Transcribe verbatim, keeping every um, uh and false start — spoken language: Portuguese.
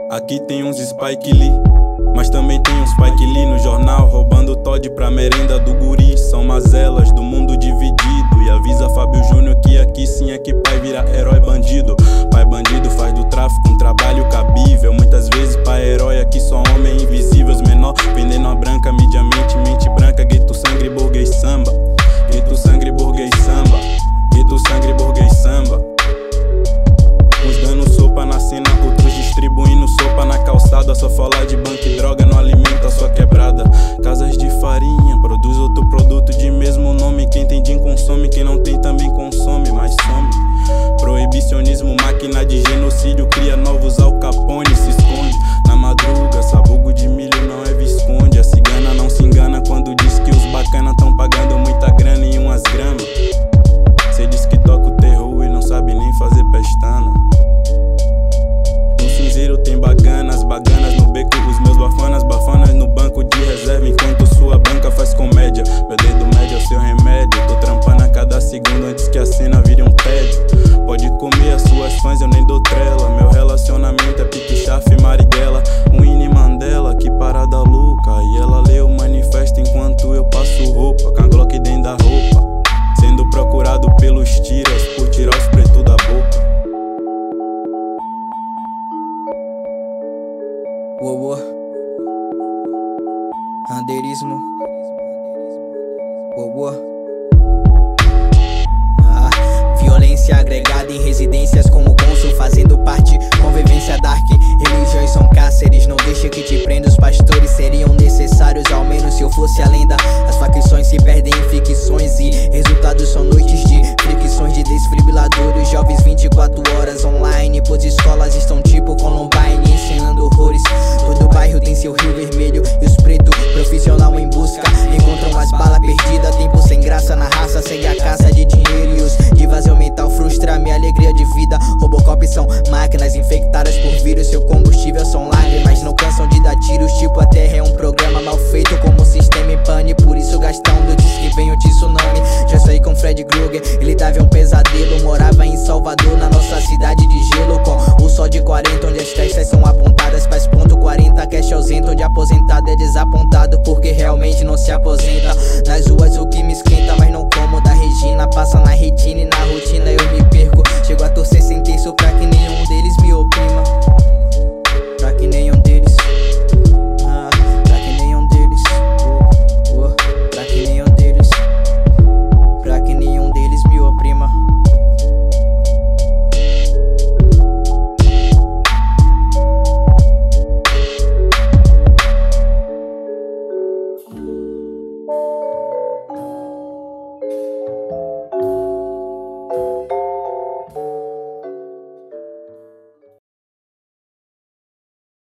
Aqui tem uns Spike Lee, mas também tem uns Spike Lee no jornal, roubando Todd pra merenda do guri. São mazelas do mundo dividido, e avisa Fábio Júnior que aqui sim é que pai vira herói bandido. Pai bandido faz do tráfico um trabalho cabível, muitas vezes pai herói aqui só homem invisível. Os menor vendendo a branca, mediamente mente branca, gueto sangue, burguês samba. Gueto sangue, burguês samba. Gueto sangue, burguês samba. Uns dando sopa na cena, outros distribuindo sopa na calçada. Só falar de banco e droga não alimenta a sua quebrada. Casas de farinha, produz outro produto de mesmo nome. Quem tem din consome, quem não tem também consome, mas some. Proibicionismo, máquina de genocídio, cria novos Al Capone, se esconde na madruga. Sabugo de milho não é Visconde. A cigana não se engana quando diz que os bacana tão pagando muita grana em umas gramas. Cê diz que toca o terror e não sabe nem fazer pestana. No cinzeiro tem baganas, baganas no beco, os meus bafanas, bafanas no banco de reserva, enquanto sua banca faz comédia. Meu dedo médio é o seu remédio, tô trampando a cada segundo antes que a cena vire um tédio. Pode comer as suas fãs, eu nem dou trela. Meu relacionamento é pique chaf e Marighella. Winnie Mandela, que parada louca. E ela lê o manifesto enquanto eu passo roupa, com a Glock dentro da roupa. Sendo procurado pelos tiras, por tirar os pretos da boca. Uou, Anderismo. Uou, ah, violência agregada em residências como Consul, fazendo parte, convivência dark. Religiões são cárceres, não deixa que te prenda. Os pastores seriam necessários, ao menos se eu fosse a lenda. As facções se perdem em ficções e resultados são noites de fricções de desfibriladores. Jovens vinte e quatro horas online, pois escolas estão tipo Columbine, ensinando horrores. Todo bairro tem seu rio vermelho e os pretos, profissional em busca, encontram as balas perdidas. Tempo sem graça na raça, segue a caça de dinheiro. E os de vazio mental frustra minha alegria de vida. Robocop são máquinas infectadas por vírus, seu combustível são lágrimas, não cansam de dar tiros. Tipo, a terra é um programa mal feito como sistema em pane. Por isso gastando diz que vem o tsunami. Já saí com Fred Krueger, ele tava um pesadelo. Morava em Salvador, na nossa cidade de gelo, com o sol de quarenta, onde as testas são apontadas. Faz ponto quarenta, cash ausento, onde aposentado é desapontado, porque realmente não se aposenta. Nas ruas o que me esquenta, mas não como da Regina. Passa na retina e